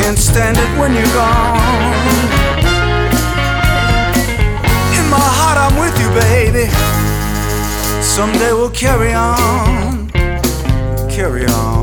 can't stand it when you're gone. In my heart I'm with you, baby. Someday we'll carry on, carry on.